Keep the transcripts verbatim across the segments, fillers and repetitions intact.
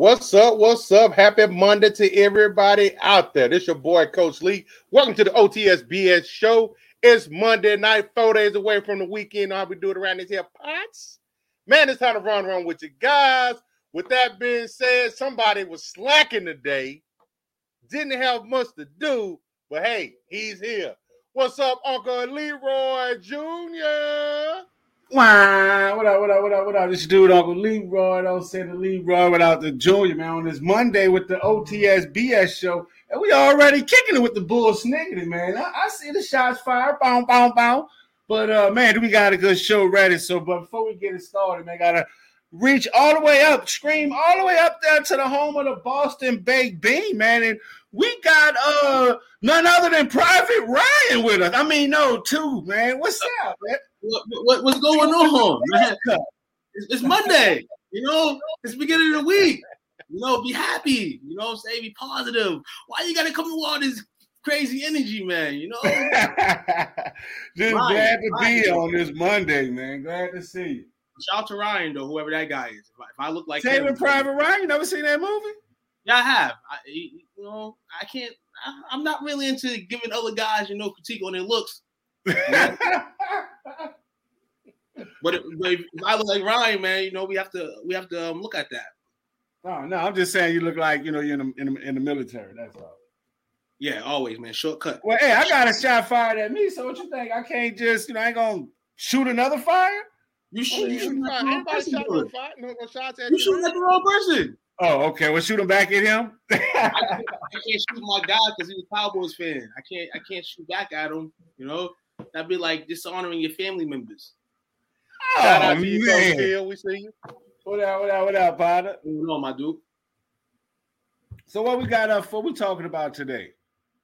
What's up? What's up? Happy Monday to everybody out there. This your boy, Coach Lee. Welcome to the O T S B S show. It's Monday night, four days away from the weekend. How we do it around these here pots? Man, it's time to run around with you guys. With that being said, somebody was slacking today. Didn't have much to do, but hey, he's here. What's up, Uncle Leroy Junior? Wow, what up, what up, what up, what up? This dude, Uncle Leroy. Don't say the Leroy without the Junior, man. On this Monday with the O T S B S show, and we already kicking it with the bull sniggity, man. I, I see the shots fired, boom, boom, boom. But, uh, man, we got a good show ready. So, but before we get it started, man, got to reach all the way up, scream all the way up there to the home of the Boston Baked Bean, man. And we got uh none other than Private Ryan with us. I mean, no, two, man. What's up, man? What, what, what's going on, man? It's, it's Monday, you know. It's the beginning of the week. You know, be happy. You know, say be positive. Why you gotta come with all this crazy energy, man? You know. Just Ryan, glad to Ryan. be on this Monday, man. Glad to see you. Shout out to Ryan, though, whoever that guy is. If I, if I look like Saving Private Ryan, you never seen that movie? Yeah, I have. I, you know, I can't. I, I'm not really into giving other guys, you know, critique on their looks. You know? But, if, but if I look like Ryan, man, you know, we have to we have to um, look at that. No, no, I'm just saying you look like, you know, you're in the, in the, in the military. That's all. Yeah, always, man. Shortcut. Well, hey, I got a shot fired at me, so what you think? I can't just, you know, I ain't gonna shoot another fire? You shoot, you shooting at the wrong person. Shot no fire, no, no shots at you shooting at the wrong person. Oh, okay. Well, shoot him back at him. I, can't, I can't shoot my guy because he's a Cowboys fan. I can't. I can't shoot back at him. You know, that'd be like dishonoring your family members. Oh, Shout out to man. you, Coach Phil. We see you. What up? What up? What up, partner? You know, my dude. So, what we got up for? We talking about today?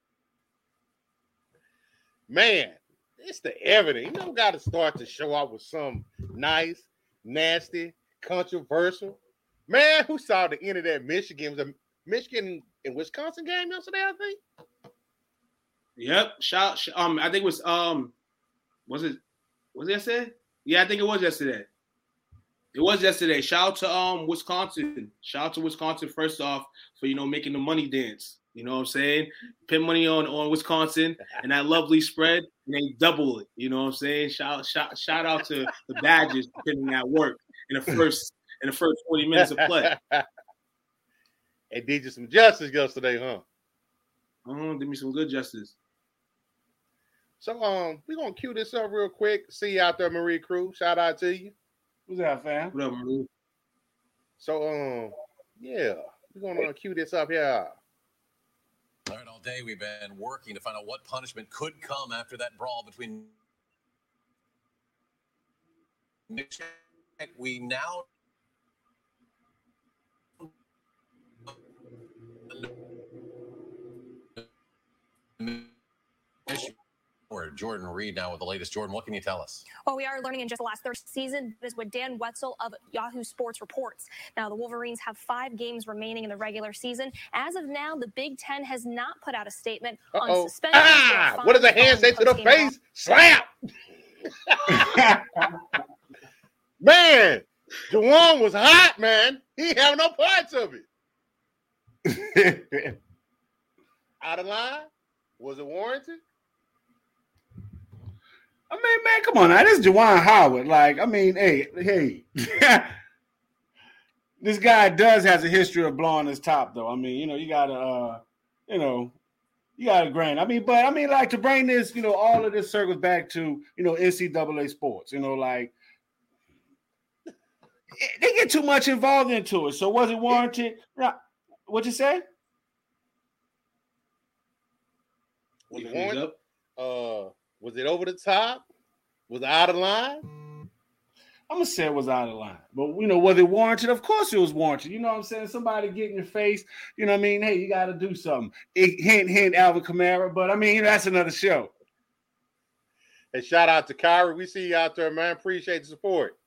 Man, it's the evidence. You know, got to start to show out with some nice, nasty, controversial. Man, who saw the end of that Michigan? Was a Michigan and Wisconsin game yesterday, I think. Yep. Shout. Um, I think it was um, was it was it yesterday? Yeah, I think it was yesterday. It was yesterday. Shout out to um Wisconsin. Shout out to Wisconsin first off for, you know, making the money dance. You know what I'm saying? Pin money on, on Wisconsin and that lovely spread, and they double it. You know what I'm saying? Shout shout shout out to the Badgers pinning at work in the first in the first twenty minutes of play. They did you some justice yesterday, huh? Uh-huh, did me some good justice. So um, we're gonna cue this up real quick. See you out there, Marie Cruz. Shout out to you. What's up, fam? What up, Marie? So um, yeah, we're gonna cue this up here. All right, all day we've been working to find out what punishment could come after that brawl between Michigan. We now Or Jordan Reed now with the latest. Jordan, what can you tell us? Well, we are learning in just the last third season. This is what Dan Wetzel of Yahoo Sports reports. Now, the Wolverines have five games remaining in the regular season. As of now, the Big Ten has not put out a statement Uh-oh. on suspension. Ah, what does a hand say to the face? Slap! Man, Juwan was hot, man. He ain't have no parts of it. Out of line? Was it warranted? I mean, man, come on now. This is Juwan Howard. Like, I mean, hey, hey. This guy does has a history of blowing his top, though. I mean, you know, you gotta, uh, you know, you gotta grant. I mean, but I mean, like, to bring this, you know, all of this circles back to, you know, N C double A sports. You know, like, they get too much involved into it. So was it warranted? What'd you say? Was it warranted? Uh, was it over the top? Was it out of line? I'm going to say it was out of line. But, you know, was it warranted? Of course it was warranted. You know what I'm saying? Somebody get in your face. You know what I mean? Hey, you got to do something. It, hint, hint, Alvin Kamara. But, I mean, you know, that's another show. Hey, shout out to Kyrie. We see you out there, man. Appreciate the support.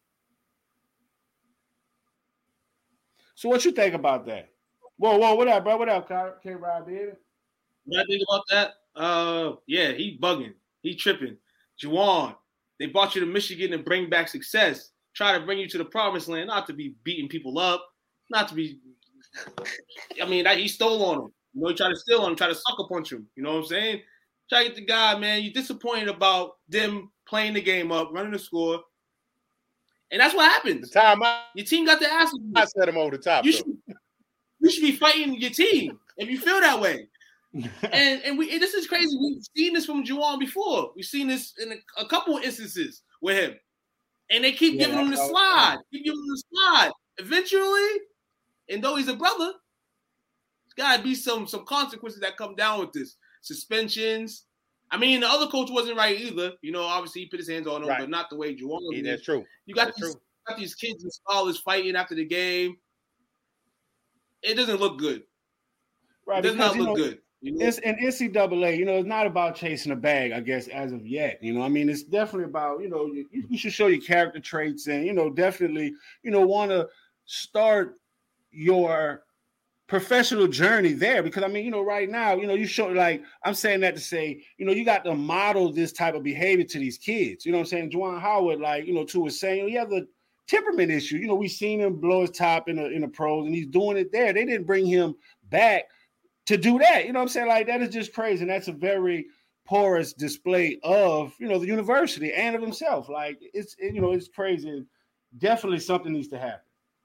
So what you think about that? Whoa, whoa, what up, bro? What up, K-Rod, baby? What I think about that? Uh, yeah, he bugging. He tripping. Juwan, they brought you to Michigan to bring back success. Try to bring you to the promised land, not to be beating people up, not to be I mean, that, he stole on him. You know, he tried to steal on him, tried to sucker punch him. You know what I'm saying? Try to get the guy, man. You're disappointed about them playing the game up, running the score. And that's what happens. The time I, your team got the ass. I set him over the top. You should, you should be fighting your team if you feel that way. and and we and this is crazy. We've seen this from Juwan before. We've seen this in a, a couple of instances with him. And they keep yeah, giving him the slide. Keep giving him the slide. Eventually, and though he's a brother, there's got to be some, some consequences that come down with this. Suspensions. I mean, the other coach wasn't right either. You know, obviously he put his hands on him, right. but not the way Juwan yeah, that's true. You got that's these, true. got these kids and scholars fighting after the game. It doesn't look good. Right, it does because, not look know, good. You know? It's an N C double A, you know, it's not about chasing a bag, I guess, as of yet. You know, I mean, it's definitely about, you know, you, you should show your character traits and, you know, definitely, you know, want to start your professional journey there because, I mean, you know, right now, you know, you show, like, I'm saying that to say, you know, you got to model this type of behavior to these kids. You know what I'm saying? Juwan Howard, like, you know, to was saying, you know, he has a temperament issue. You know, we seen him blow his top in the, in the pros and he's doing it there. They didn't bring him back to do that. You know what I'm saying? Like, that is just crazy. And that's a very porous display of, you know, the university and of himself. Like, it's, it, you know, it's crazy. Definitely something needs to happen.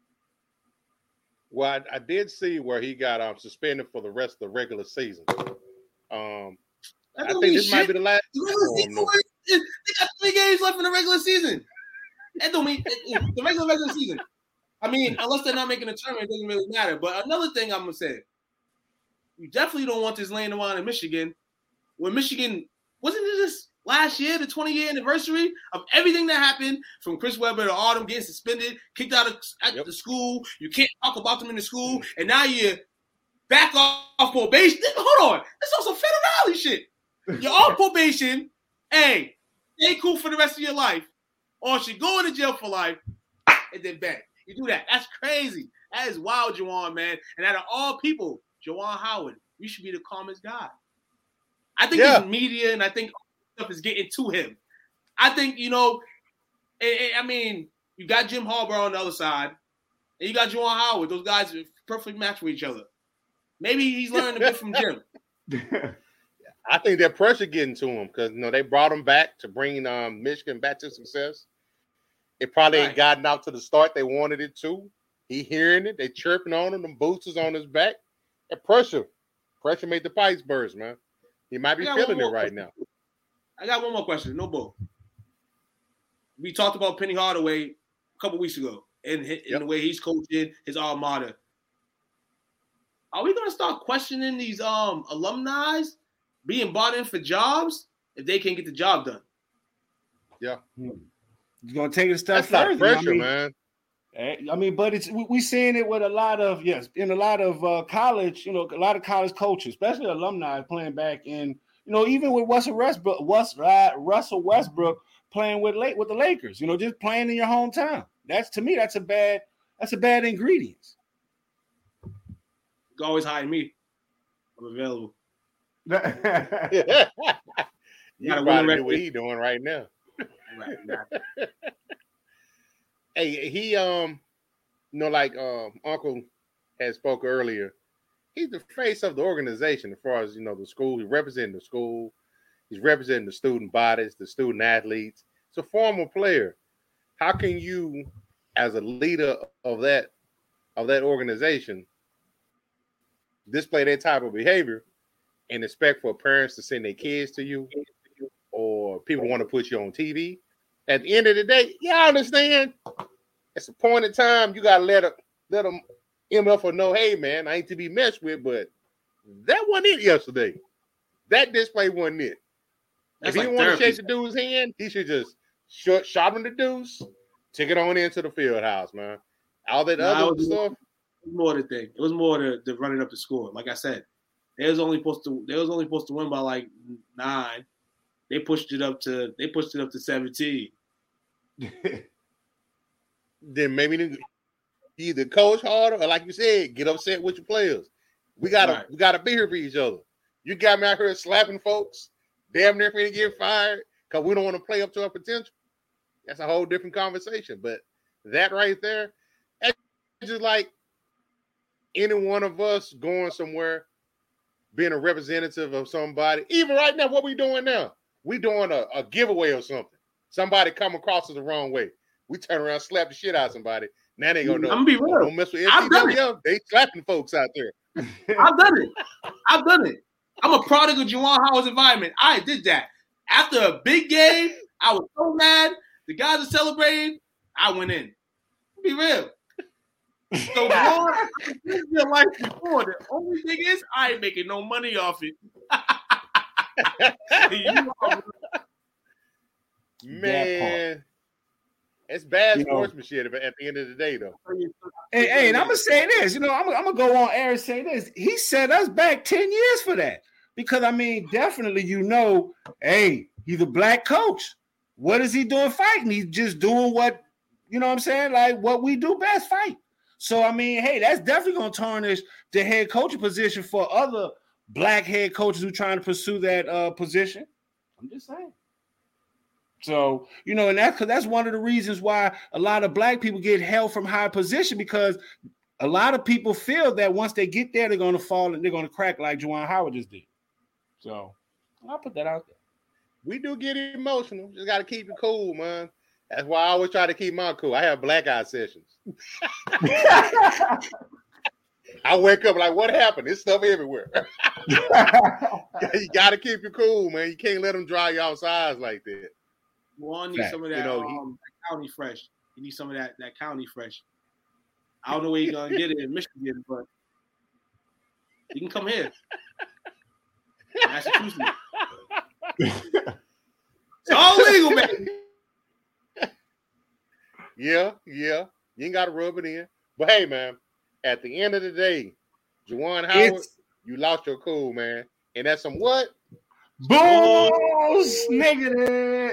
Well, I, I did see where he got um, suspended for the rest of the regular season. Um, I think this shit. might be the last. The they got three games left in the regular season. That don't mean the regular regular season. I mean, unless they're not making a tournament, it doesn't really matter. But another thing I'm gonna say, you definitely don't want this laying around in Michigan. When Michigan wasn't it just last year, the twenty-year anniversary of everything that happened from Chris Webber to Autumn getting suspended, kicked out of at yep. the school. You can't talk about them in the school, and now you're back off probation. Hold on, this is some federale shit. You're on probation. Hey, stay cool for the rest of your life, or should go into jail for life, and then back. You do that. That's crazy. That is wild, Juwan, man. And out of all people, Juwan Howard, you should be the calmest guy. I think yeah. his media and I think stuff is getting to him. I think, you know, and, and, I mean, you got Jim Harbaugh on the other side, and you got Juwan Howard. Those guys are perfect match for each other. Maybe he's learning a bit from Jim. I think that pressure getting to him because, you know, they brought him back to bring um, Michigan back to success. It probably right. ain't gotten out to the start they wanted it to. He hearing it. They chirping on him. Them boosters on his back. That pressure. Pressure made the pipes burst, man. He might be feeling it right question. now. I got one more question. No bull. We talked about Penny Hardaway a couple weeks ago and in, in yep. the way he's coaching his alma mater. Are we going to start questioning these um alumni being brought in for jobs if they can't get the job done? Yeah. Hmm. You're going to take it a step That's further. Not pressure, I mean, man. I mean, but it's we, we seeing it with a lot of yes, in a lot of uh, college, you know, a lot of college coaches, especially alumni, playing back in, you know, even with Russell Westbrook, Russell Westbrook playing with late with the Lakers, you know, just playing in your hometown. That's to me, that's a bad, that's a bad ingredient. You can always hire me. I'm available. You gotta probably do what he's doing right now. Right, right. Hey, he um, you know, like um, Uncle had spoke earlier. He's the face of the organization as far as you know the school. He's representing the school. He's representing the student bodies, the student athletes. It's a former player. How can you, as a leader of that of that organization, display that type of behavior and expect for parents to send their kids to you, or people want to put you on T V? At the end of the day, y'all understand? It's a point in time you gotta let a, let them M F know, hey man, I ain't to be messed with, but that wasn't it yesterday. That display wasn't it. That's if he like didn't want to shake the dude's hand, he should just shot, shot him the deuce, take it on into the field house, man. All that no, other was, stuff. It was more the thing. It was more the, the running up the score. Like I said, they was only supposed to they was only supposed to win by like nine. They pushed it up to they pushed it up to seventeen. Then maybe either coach harder or, like you said, get upset with your players. We gotta right. we gotta be here for each other. You got me out here slapping folks, damn near finna get fired because we don't want to play up to our potential. That's a whole different conversation. But that right there, it's just like any one of us going somewhere, being a representative of somebody, even right now, what we doing now? We doing a, a giveaway or something. Somebody come across us the wrong way. We turn around, slap the shit out of somebody. Now they gonna know. I'm gonna be real. Don't mess with I've done it. They slapping folks out there. I've done it. I've done it. I'm a product of Juwan Howard's environment. I did that. After a big game, I was so mad. The guys are celebrating. I went in. Be real. So, Juwan, this is your life before. The only thing is, I ain't making no money off it. You are- Man, it's bad You know. sportsmanship at the end of the day, though. Hey, hey, and I'm gonna say this. You know, I'm, I'm gonna go on air and say this. He set us back ten years for that because I mean, definitely, you know, hey, he's a black coach. What is he doing fighting? He's just doing what, you know what I'm saying? Like what we do best, fight. So, I mean, hey, that's definitely going to tarnish the head coaching position for other black head coaches who are trying to pursue that uh, position. I'm just saying. So, you know, and that's, that's one of the reasons why a lot of black people get held from high position because a lot of people feel that once they get there, they're going to fall and they're going to crack like Juwan Howard just did. So, I'll put that out there. We do get emotional. Just got to keep it cool, man. That's why I always try to keep my cool. I have black eye sessions. I wake up like, what happened? There's stuff everywhere. You got to keep it cool, man. You can't let them dry y'all's eyes like that. Juwan needs some of that, You know, he- um, that county fresh. He needs some of that, that county fresh. I don't know where he's going to get it in Michigan, but he can come here. Massachusetts. It's all legal, baby. Yeah, yeah. You ain't got to rub it in. But hey, man, at the end of the day, Juwan Howard, It's you lost your cool, man. And that's some what? Bulls negative.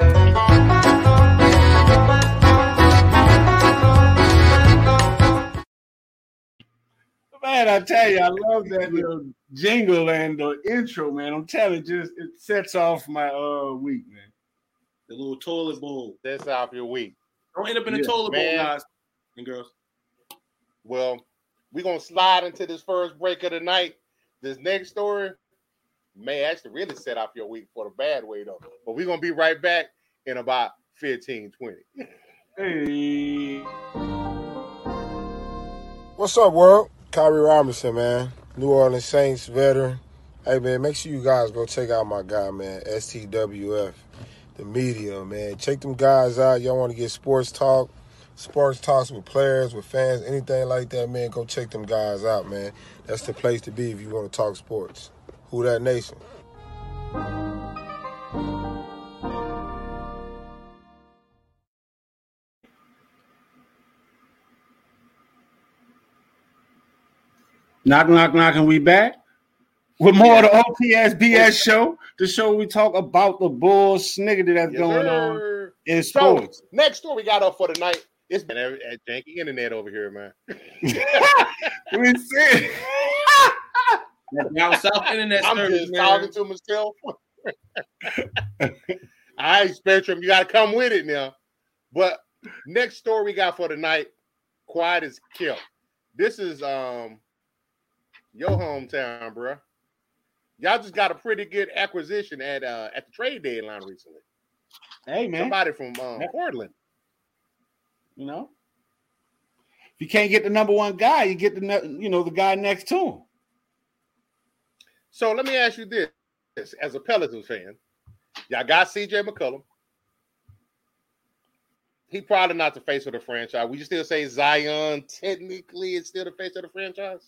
Man, I tell you, I love that little jingle and the intro, man. I'm telling you, just it sets off my uh week, man. The little toilet bowl. That's off your week. Don't end up in a Yeah, toilet man. bowl, guys and girls. Well, we're going to slide into this first break of the night. This next story may actually really set off your week for the bad way, though. But we're going to be right back in about fifteen, twenty. Hey. What's up, world? Kyrie Robinson, man. New Orleans Saints veteran. Hey, man, make sure you guys go check out my guy, man, S T W F, the media, man. Check them guys out. Y'all want to get sports talk, sports talks with players, with fans, anything like that, man, go check them guys out, man. That's the place to be if you want to talk sports. Who that nation? Knock, knock, knock, and we back with more of the O T S B S show, the show where we talk about the Bulls sniggity that's Yes, going sir. on in So, sports. next story we got up for tonight. It's been at, at janky internet over here, man. We see. That down south internet I'm service, just man. talking to myself. All right, Spectrum, you got to come with it now. But next story we got for tonight, quiet as kept. This is um your hometown, bro. Y'all just got a pretty good acquisition at uh at the trade deadline recently. Hey, man. Somebody from um, Yeah. Portland. You know, if you can't get the number one guy, you get the ne- you know the guy next to him. So let me ask you this: as a Pelicans fan, y'all got C J McCollum. He probably not the face of the franchise. We still say Zion technically is still the face of the franchise.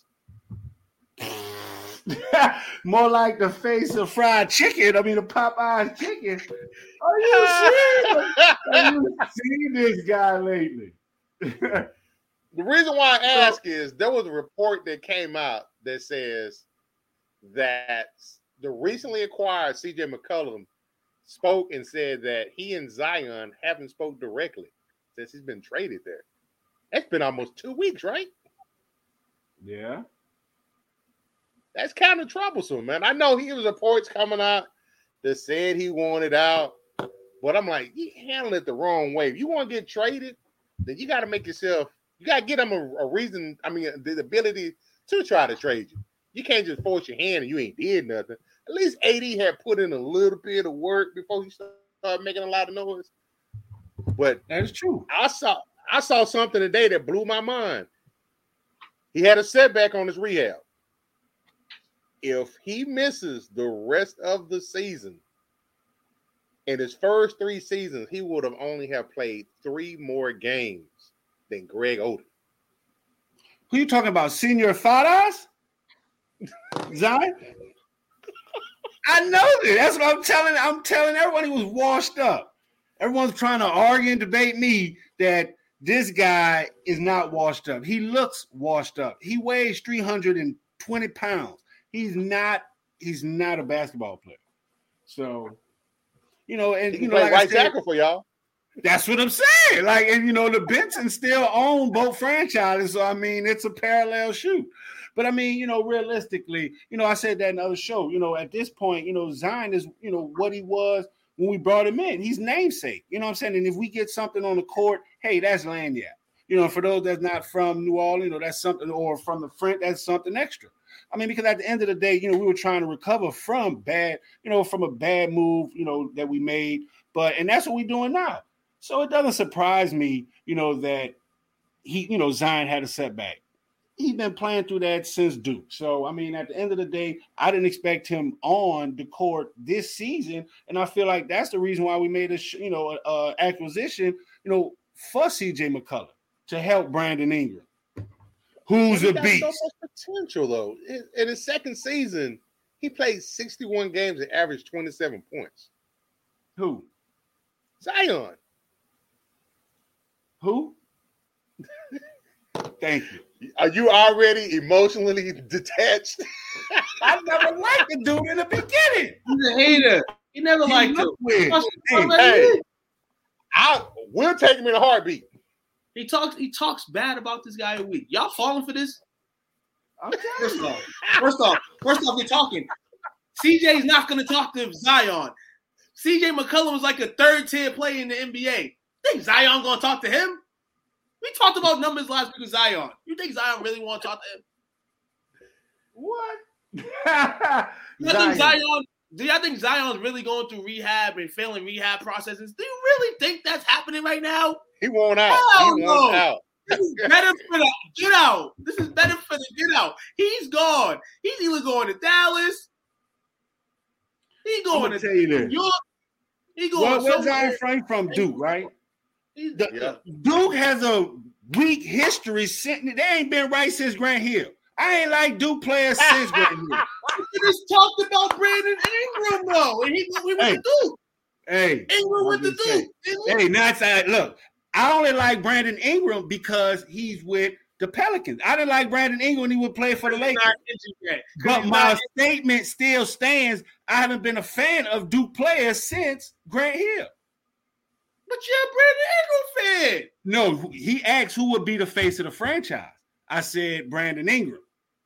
More like the face of fried chicken. I mean, the Popeyes chicken. Are you serious? Have you seen this guy lately? The reason why I ask is there was a report that came out that says that the recently acquired C J McCollum spoke and said that he and Zion haven't spoke directly since he's been traded there. That's been almost two weeks, right? Yeah. That's kind of troublesome, man. I know he was reports coming out that said he wanted out, but I'm like, you handled it the wrong way. If you want to get traded, then you got to make yourself, you got to get him a, a reason. I mean, the ability to try to trade you. You can't just force your hand and you ain't did nothing. At least A D had put in a little bit of work before he started making a lot of noise. But that is true. I saw I saw something today that blew my mind. He had a setback on his rehab. If he misses the rest of the season, in his first three seasons, he would have only have played three more games than Greg Oden. Who you talking about? Senior Fadas? Zion? I know that. That's what I'm telling. I'm telling everyone he was washed up. Everyone's trying to argue and debate me that this guy is not washed up. He looks washed up. He weighs three hundred twenty pounds. He's not. He's not a basketball player. So, you know, and he you can know, play like right I said, tackle for y'all. That's what I'm saying. Like, and you know, the Benson still own both franchises. So I mean, it's a parallel shoot. But I mean, you know, realistically, you know, I said that in another show. You know, at this point, you know, Zion is, you know, what he was when we brought him in. He's namesake. You know what I'm saying? And if we get something on the court, hey, that's lanyard. You know, for those that's not from New Orleans, you know, that's something, or from the French, that's something extra. I mean, because at the end of the day, you know, we were trying to recover from bad, you know, from a bad move, you know, that we made. But, and that's what we're doing now. So it doesn't surprise me, you know, that he, you know, Zion had a setback. He's been playing through that since Duke. So, I mean, at the end of the day, I didn't expect him on the court this season. And I feel like that's the reason why we made a, you know, uh, acquisition, you know, for C J McCollum to help Brandon Ingram, who's a beast. So much potential, though. In, in his second season, he played sixty-one games and averaged twenty-seven points. Who? Zion. Who? Thank you. Are you already emotionally detached? I never liked the dude in the beginning. He's a hater. He never He liked him. weird. Hey, hey, I will take him in a heartbeat. He talks. He talks bad about this guy a week. Y'all falling for this? I'm First off, first off, first off, you're talking. C J's not going to talk to Zion. C J McCollum was like a third tier player in the N B A. Think Zion going to talk to him? We talked about numbers last week with Zion. You think Zion really want to talk to him? What? You think Zion? Do y'all think Zion's really going through rehab and failing rehab processes? Do you really think that's happening right now? He won't out. Hell he no. won't out. This is better for the get out. This is better for the get out. He's gone. He's either going to Dallas. He going to tell you this. New York. He going Well, where's somewhere. Zion Frank from? Duke, right? He's- The- Yeah. Duke has a weak history. Sitting, they ain't been right since Grant Hill. I ain't like Duke players since Grant Hill. We just talked about Brandon Ingram though, and he we went Hey. to Duke. Hey, Ingram went to I'm just saying. Duke. didn't he? Hey, now it's like, look, I only like Brandon Ingram because he's with the Pelicans. I didn't like Brandon Ingram when he would play for the He's Lakers. not injured yet. But He's my not- statement still stands. I haven't been a fan of Duke players since Grant Hill. But you're a Brandon Ingram fan. No, he asked who would be the face of the franchise. I said Brandon Ingram.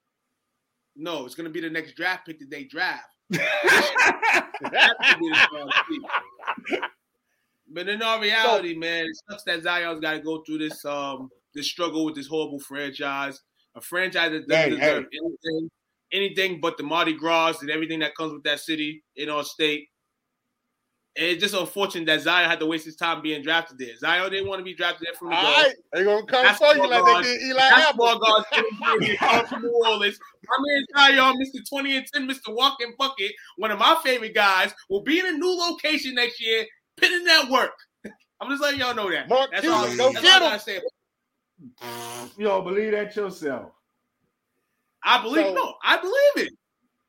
No, it's gonna be the next draft pick that they draft. That's gonna be the strong pick. But in all reality, man, it sucks that Zion's got to go through this um this struggle with this horrible franchise, a franchise that doesn't Hey, deserve anything, anything but the Mardi Gras and everything that comes with that city in our state. And it's just unfortunate that Zion had to waste his time being drafted there. Zion didn't want to be drafted there from the All go. right, they're gonna come That's for you what like God- they did Eli That's Apple. ball guards come from New Orleans. My man Zion, Mister twenty and ten, Mister Walking Bucket, one of my favorite guys, will be in a new location next year, putting that work. I'm just letting y'all know that. Mark That's Cuban, all, go that's get all I him. gotta say. You don't believe that yourself. I believe So- no, I believe it.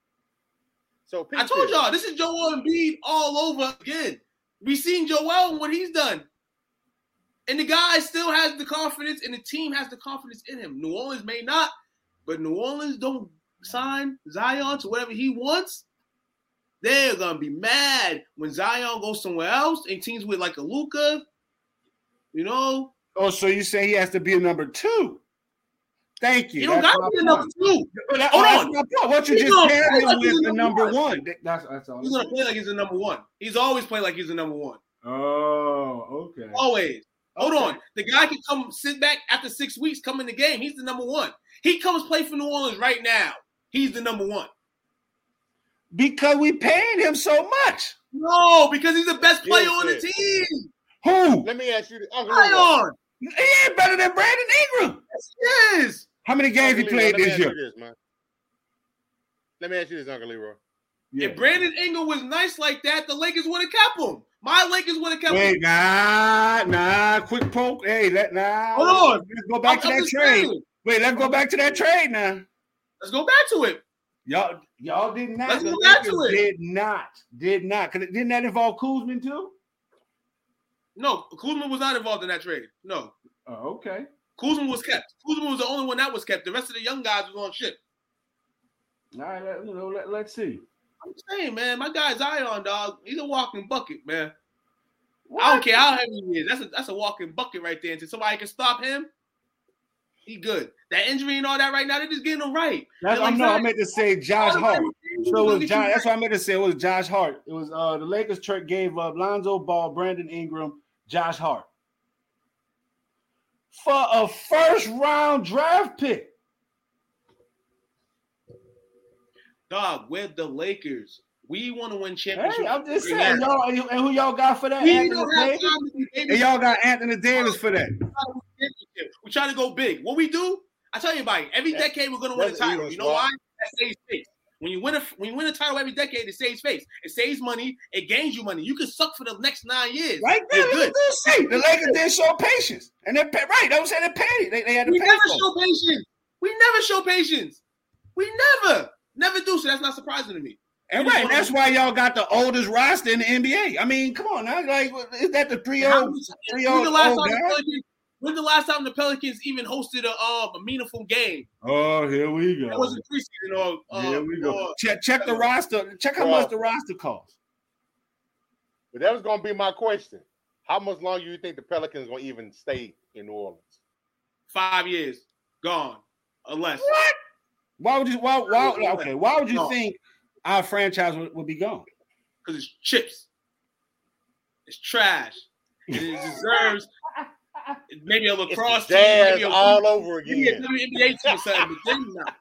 So I told y'all this is Joel Embiid all over again. We seen Joel and what he's done. And the guy still has the confidence, and the team has the confidence in him. New Orleans may not, but New Orleans don't sign Zion to whatever he wants. They're gonna be mad when Zion goes somewhere else and teams with like a Luka, you know. Oh, so you say he has to be a number two? Thank you. He don't That's got my to be a number point. two. But that- Hold oh, that's on. my point. What you He's just gonna paired play him like he's with a the number number one. one. That- That's that's all. He's gonna play like he's the number one. He's always played like he's the number one. Oh, okay. Always. Hold Okay. on. The guy can come sit back after six weeks, come in the game. He's the number one. He comes play for New Orleans right now. He's the number one. Because we paid him so much. No, because he's the best player Yes, on the yes. team. Who? Let me ask you, Uncle Zion. He ain't better than Brandon Ingram. Yes. How many games he Leroy, played let me this ask year? you this, man. Let me ask you this, Uncle Leroy. Yeah. If Brandon Ingram was nice like that, the Lakers would have kept him. My Lakers would have kept Wait, him. nah, nah, quick poke. Hey, let nah. Hold on. Let's go back I'm- to I'm that just trade. saying. Wait, let's go back to that trade now. Let's go back to it. Y'all, y'all did not. Let's the go back Lakers to it. Did not, did not. Cause didn't that involve Kuzma too? No, Kuzma was not involved in that trade. No. Oh, okay. Kuzma was kept. Kuzma was the only one that was kept. The rest of the young guys was on ship. All right, let, you know, let, let's see. I'm saying, man, my guy Zion, dog, he's a walking bucket, man. What? I don't care how heavy he is. That's a that's a walking bucket right there. Until somebody can stop him, he good. That injury and all that right now, they're just getting him right. That's, And like I know. I Zion- meant to say Josh all the Hart. other things So it gonna was get you Josh. That's right. what I meant to say. It was Josh Hart. It was uh the Lakers trade gave up Lonzo Ball, Brandon Ingram, Josh Hart for a first round draft pick. Dog, we're the Lakers. We want to win Hey, championships. I'm just right saying, now. y'all, and who y'all got for that? We Anthony don't have Davis? time to be And baby. y'all got Anthony Davis for that. We're trying to go big. What we do, I tell you, Mike, every That's- decade we're going to win a that's title. Eagles, You know bro. why? That saves face. When you win a when you win a title every decade, it saves face. It saves money. It gains you money. You can suck for the next nine years. Right there, You're look at good. this shit. The Lakers didn't show patience, and they pay, right. They was saying they paid. They, they had to We pay never for it. show patience. We never show patience. We never, never do. So that's not surprising to me. And We just right, wanna- that's why y'all got the oldest roster in the N B A. I mean, come on now, like is that the three How old many- three When's old the last old time the guys? Pelicans? When's the last time the Pelicans even hosted a um a meaningful game? Oh, here we go. It wasn't preseason or uh, Here we go. or- Check check the roster. Check how Well, much the roster costs. But that was going to be my question. How much longer do you think the Pelicans going to even stay in New Orleans? five years gone, unless What? Why would you? Why? Why? Okay. Why would you No. think our franchise would, would be gone? because it's chips. It's trash. And it deserves maybe a lacrosse It's team, jazz maybe a, all over maybe a again. W N B A team or something, but then not.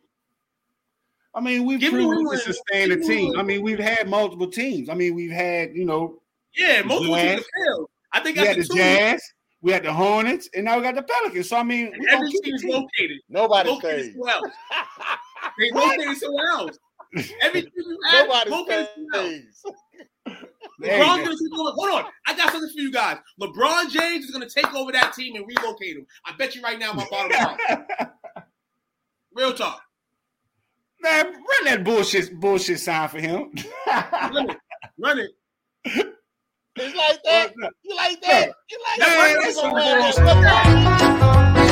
I mean, we've Give me proven New to England. sustain a Give me team. New I mean, we've had multiple teams. I mean, we've had you know Yeah, most of Jazz. them failed. I think we had after the two, Jazz, we had the Hornets, and now we got the Pelicans. So I mean, we gonna every keep team the is team. located. Nobody Located stays. somewhere else. They located somewhere else. Every team you have Nobody located somewhere else. stays. Hey, LeBron's man. gonna take over. Hold on, I got something for you guys. LeBron James is gonna take over that team and relocate them. I bet you right now, my bottom line. Real talk. Man, run that bullshit bullshit sign for him. Run it. Run it. It's like that. You like that? You like Man, that? that's You some gonna run bullshit. that?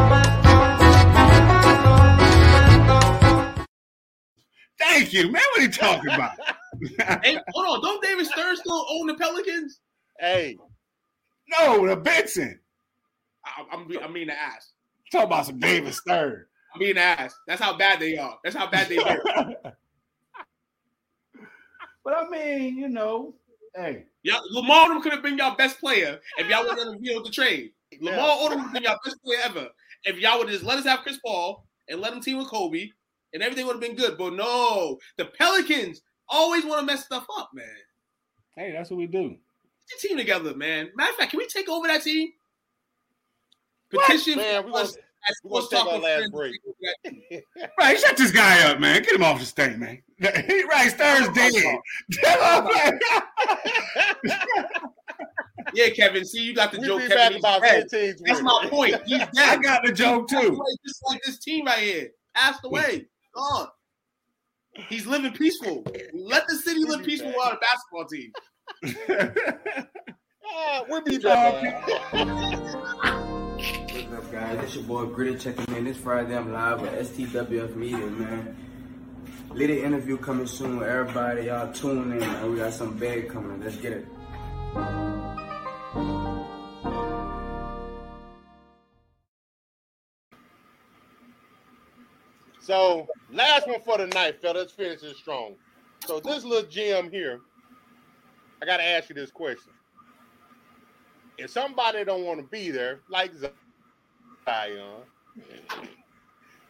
Thank you, man. What are you talking about? Hey, hold on. Don't David Stern still own the Pelicans? Hey, No, the Benson. I, I'm, I mean the ass. Talk about some David Stern. I mean the ass. That's how bad they are. That's how bad they are. But I mean, you know, hey, Y'all, Lamar Odom could have been y'all best player if y'all would have revealed the trade. Lamar Odom would have been y'all best player ever if y'all would have just let us have Chris Paul and let him team with Kobe, and everything would have been good. But no, the Pelicans always want to mess stuff up, man. hey, that's what we do. Get your team together, man. Matter of fact, can we take over that team? Petition man, we gonna- us as we gonna sports take our talk last friends break. to take over that team. Right, shut this guy up, man. Get him off the stage, man. Right, Stern's dead. Yeah, Kevin. See, you got the we joke. be Kevin, back he's about dead. fifteen. That's my point. He's I dead. got the joke Passed too. away, just like this team right here. Passed away. Gone. He's living peaceful. Let the city live peaceful without a basketball team. Ah, we'll be back. What's up, guys? It's your boy Gritty checking in. This Friday I'm live with S T W F Media, man. Little interview coming soon with everybody. Y'all tune in, man. We got some big coming. Let's get it. So, last one for the night, fellas. Finish it strong. So, this little gem here, I got to ask you this question. If somebody don't want to be there, like Zion,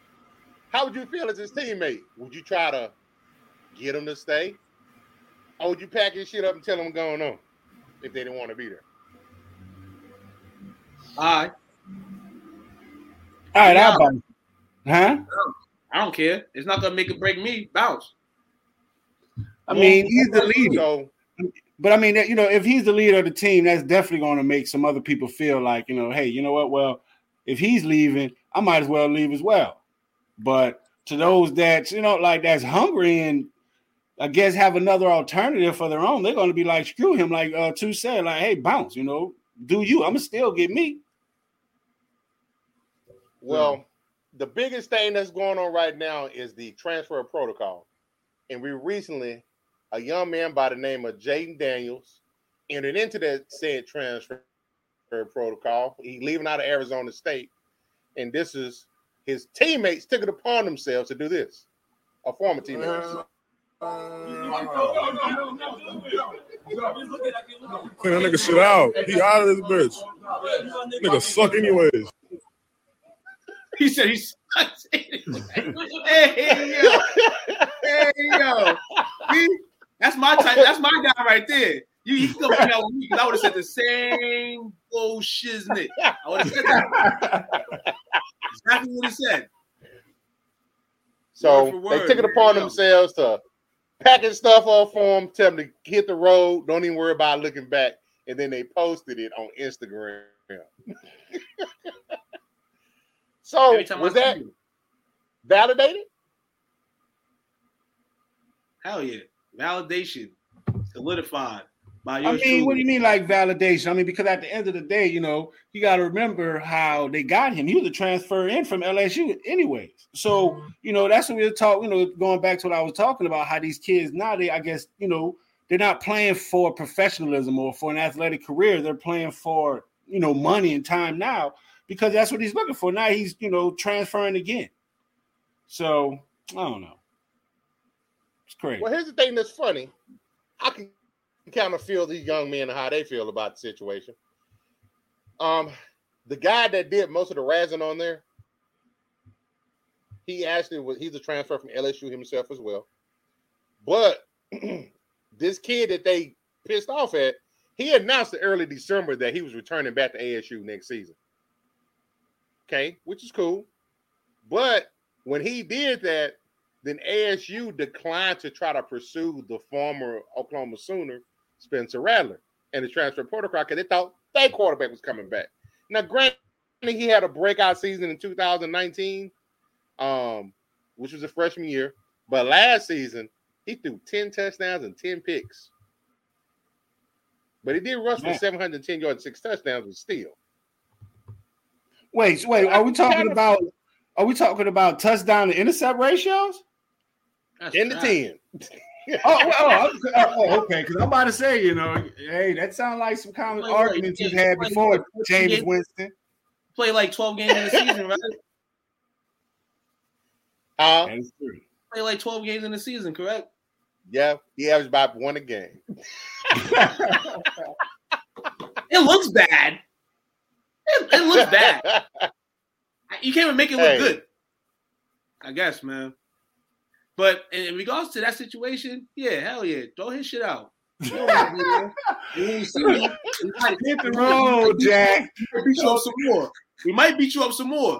how would you feel as his teammate? Would you try to get him to stay? Or would you pack his shit up and tell him what's going on if they didn't want to be there? All right. All right, Yeah. I'll bounce. Huh? I don't care. It's not gonna make it break me. Bounce. I mean, he's the leader. So, But I mean, you know, if he's the leader of the team, that's definitely going to make some other people feel like, you know, hey, you know what? Well, if he's leaving, I might as well leave as well. But to those that, you know, like that's hungry and I guess have another alternative for their own, they're going to be like, screw him, like uh, Two said, like, hey, bounce, you know, do you? I'm going to still get me. well, the biggest thing that's going on right now is the transfer protocol. And we recently, a young man by the name of Jaden Daniels entered into that said transfer protocol. He's leaving out of Arizona State. And this is his teammates took it upon themselves to do this. A former teammate. Clean that nigga shit out. He out of this bitch. Nigga suck anyways. He said he's. Hey yo, hey yo, he, that's my type. That's my guy right there. You, you can come hang out with me because I would have said the same bullshit, Nick. I would have said that. Exactly what he said. So Word for they word, took it upon yeah. themselves to package stuff off for him, tell him to hit the road, don't even worry about looking back. And then they posted it on Instagram. So Every time I was see that you. validated? Hell yeah, validation solidified by I your. mean, what do you mean like validation? I mean, because at the end of the day, you know, you got to remember how they got him. He was a transfer in from L S U anyways. So, you know, that's what we were talking, you know, going back to what I was talking about, how these kids now, they, I guess, you know, they're not playing for professionalism or for an athletic career. They're playing for, you know, money and time now because that's what he's looking for. Now he's, you know, transferring again. So, I don't know. It's crazy. Well, here's the thing that's funny. I can kind of feel these young men and how they feel about the situation. Um, the guy that did most of the razzing on there, he actually was, he's a transfer from L S U himself as well. But this kid that they pissed off at, he announced in early December that he was returning back to A S U next season. Okay, which is cool. But when he did that, then A S U declined to try to pursue the former Oklahoma Sooner, Spencer Rattler, and the transfer protocol because they thought their quarterback was coming back. Now, granted, he had a breakout season in two thousand nineteen, um, which was a freshman year. But last season, he threw ten touchdowns and ten picks. But he did rush for Man. seven hundred ten yards and six touchdowns, but still. Wait, wait, are we talking Kind of- about are we talking about touchdown to intercept ratios? That's In the right. ten. Oh, well, oh, oh, oh, okay. Because I'm about to say, you know, hey, that sounds like some common Wait, wait, arguments yeah, you've had wait, before, wait, James yeah. Winston. Play like twelve games in the season, right? Uh, That is true. Play like twelve games in the season, correct? yeah, he averaged about one a game. It looks bad. It, it looks bad. You can't even make it look Hey. good. I guess, man. But in, in regards to that situation, yeah, hell yeah, throw his shit out. You don't wanna be there. And when you see me, we might- Hit the road, Jack. we might beat you up some more. We might beat you up some more.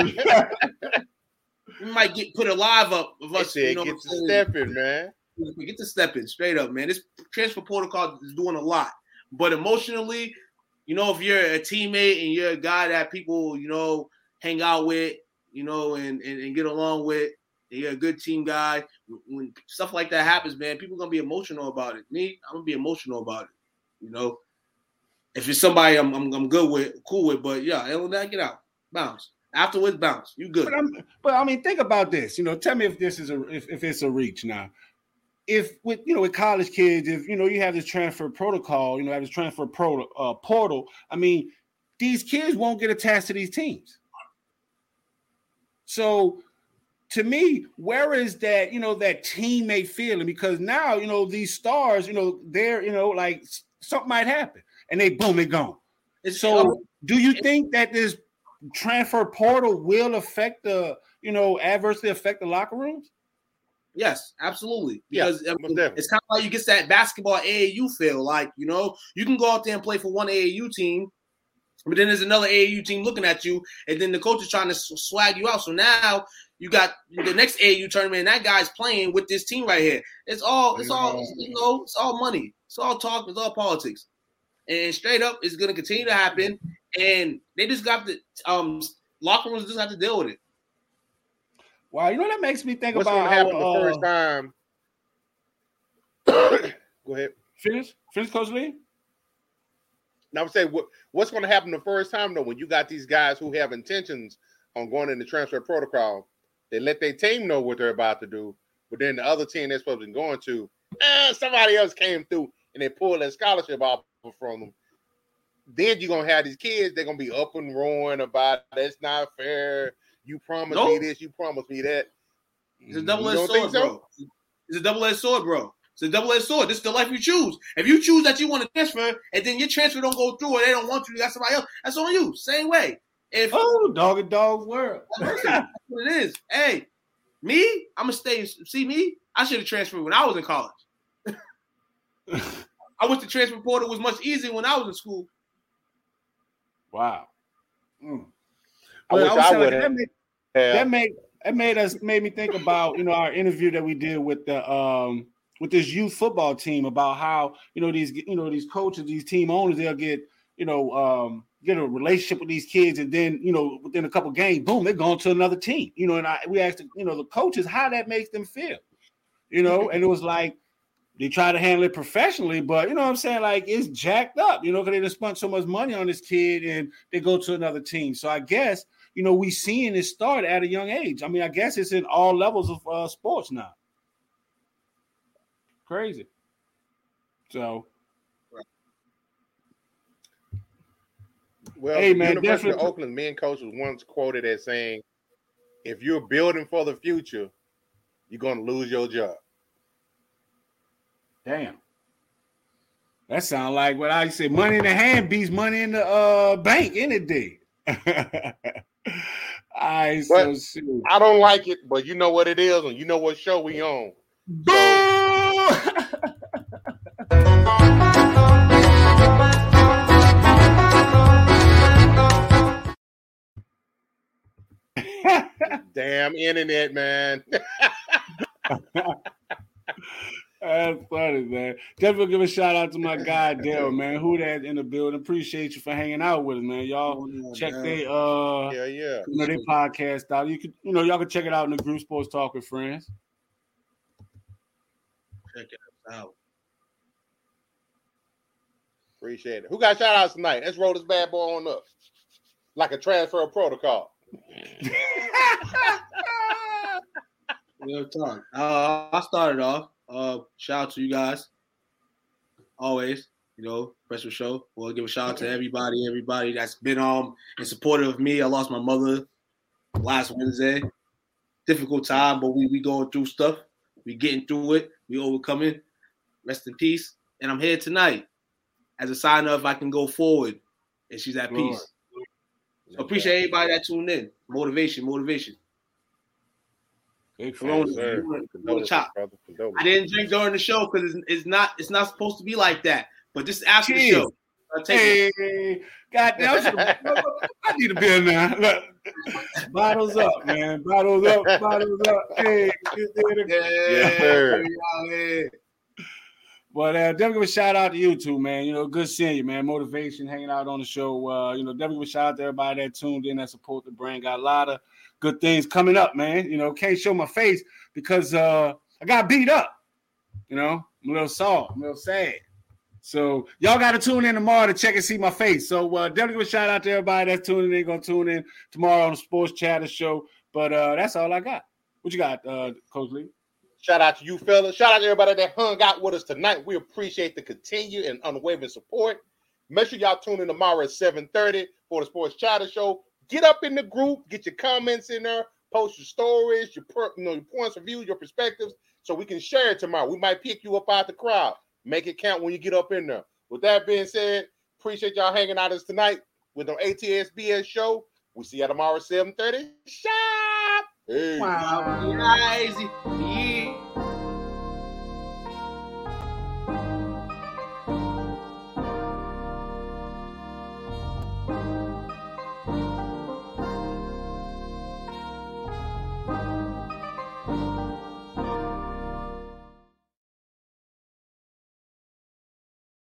We might get put a live up of I us. said, You know, get to saying- stepping, man. Get to stepping straight up, man. This transfer protocol is doing a lot, but emotionally, you know, if you're a teammate and you're a guy that people, you know, hang out with, you know, and and, and get along with, and you're a good team guy. When stuff like that happens, man, people gonna be emotional about it. Me, I'm gonna be emotional about it. You know, if it's somebody I'm I'm, I'm good with, cool with, but yeah, it'll not get out, bounce. Afterwards, bounce. You good? But, I'm, but I mean, think about this. You know, tell me if this is a if, if it's a reach now. If with you know with college kids, if you know you have this transfer protocol, you know, have this transfer pro uh, portal. I mean, these kids won't get attached to these teams. So, to me, where is that you know that teammate feeling? Because now you know these stars, you know, they're you know like something might happen, and they boom, they gone. It's- So, do you think that this transfer portal will affect the you know, adversely affect the locker rooms? Yes, absolutely. Because yeah, I mean, it's kind of like you get that basketball A A U feel. Like, you know, you can go out there and play for one A A U team, but then there's another A A U team looking at you, and then the coach is trying to swag you out. So now you got the next A A U tournament, and that guy's playing with this team right here. It's all, it's all, you know, it's all money. It's all talk. It's all politics. And straight up, it's going to continue to happen. And they just got the um, locker rooms just have to deal with it. Wow, you know that makes me think What's about going to happen our, the uh, first time? Go ahead. Finish, finish, Coach Lee. Now I'm saying what, what's going to happen the first time though when you got these guys who have intentions on going in the transfer protocol. They let their team know what they're about to do, but then the other team they're supposed to be going to, eh, somebody else came through and they pulled that scholarship off from them. Then you're gonna have these kids. They're gonna be up and roaring about that's not fair. You promised Nope. me this. You promised me that. It's a double-edged You don't sword, think so? bro. It's a double-edged sword, bro. It's a double-edged sword. This is the life you choose. If you choose that you want to transfer, and then your transfer don't go through, or they don't want you, you got somebody else. That's on you. Same way. If Oh, dog and dog world. that's what it is. Hey, me, I'm gonna stay. See me? I should have transferred when I was in college. I wish the transfer portal was much easier when I was in school. Wow. Mm. I But wish was I saying, like, would that made, have. that made that made us made me think about, you know, our interview that we did with the um with this youth football team about how, you know, these you know these coaches, these team owners, they'll get, you know, um get a relationship with these kids, and then, you know, within a couple games, boom, they're going to another team. You know, and I we asked, you know, the coaches how that makes them feel. You know, and it was like they try to handle it professionally, but you know what I'm saying? Like, it's jacked up, you know, because they just spent so much money on this kid and they go to another team. So I guess, you know, we seeing it start at a young age. I mean, I guess it's in all levels of uh, sports now. Crazy. So, Well, hey, the man, University of definitely- Oakland's main coach was once quoted as saying, if you're building for the future, you're going to lose your job. damn. That sounds like what I say. Money in the hand beats money in the uh, bank any day. I so But serious. I don't like it, but you know what it is, and you know what show we on. Damn internet, man. That's funny, man. Definitely give a shout out to my guy Dale, man. Who that in the building? Appreciate you for hanging out with us, man. Y'all check they uh, yeah, yeah. you know, they podcast out. You could, you know, y'all can check it out in the group Sports Talk with Friends. Check it out. Appreciate it. Who got shout outs tonight? Let's roll this bad boy on up. Like a transfer protocol. Real talk. Uh, I started off. Uh, shout out to you guys. Always, you know, special show. We'll give a shout out to everybody, everybody that's been um in support of me. I lost my mother last Wednesday. Difficult time, but we we going through stuff. We getting through it. We overcoming. Rest in peace. And I'm here tonight as a sign of I can go forward, and she's at Lord. peace. So appreciate everybody that tuned in. Motivation, motivation. Big Corona, fan. sir. you wanna- you wanna Condolences, chop. brother. Condolences. I didn't drink during the show because it's, it's not it's not supposed to be like that. But this is after Cheers. the show. I'll take it. Hey, goddamn, I should've- I need a beer now. Look, bottles up, man. Bottles up, bottles up. Hey, Yes, sir. Yeah. but uh, definitely give a shout out to you two, man. You know, good seeing you, man. Motivation, hanging out on the show. Uh, you know, definitely give a shout out to everybody that tuned in, that support the brand. Got a lot of good things coming up, man. You know, can't show my face because uh, I got beat up. You know, I'm a little sore, I'm a little sad. So y'all got to tune in tomorrow to check and see my face. So uh, definitely give a shout out to everybody that's tuning in. Gonna tune in tomorrow on the Sports Chatter Show. But uh, that's all I got. What you got, uh, Coach Lee? Shout out to you, fellas. Shout out to everybody that hung out with us tonight. We appreciate the continued and unwavering support. Make sure y'all tune in tomorrow at seven thirty for the Sports Chatter Show. Get up in the group. Get your comments in there. Post your stories, your, per, you know, your points of view, your perspectives, so we can share it tomorrow. We might pick you up out the crowd. Make it count when you get up in there. With that being said, appreciate y'all hanging out with us tonight with the A T S B S show. We see you tomorrow at seven thirty. Shop! Hey. Wow. Easy. Yeah.